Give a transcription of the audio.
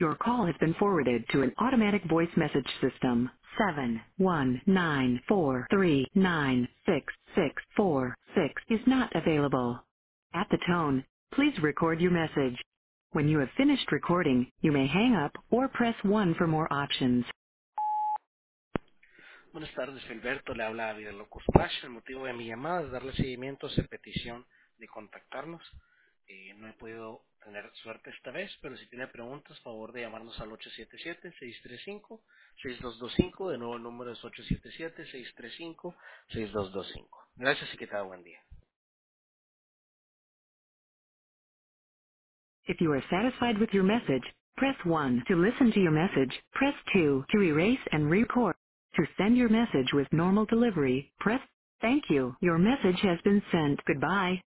Your call has been forwarded to an automatic voice message system. 71943966646 is not available. At the tone, please record your message. When you have finished recording, you may hang up or press 1 for more options. Buenas tardes, Gilberto. Le habla Vidal Locos Flash. El motivo de mi llamada es darle seguimiento a su petición de contactarnos. No he podido tener suerte esta vez, pero si tiene preguntas, favor de llamarnos al 877-635-6225. De nuevo, el número es 877-635-6225. Gracias y que tenga buen día. If you are satisfied with your message, press 1 to listen to your message. Press 2 to erase and record. To send your message with normal delivery, press Thank you. Your message has been sent. Goodbye.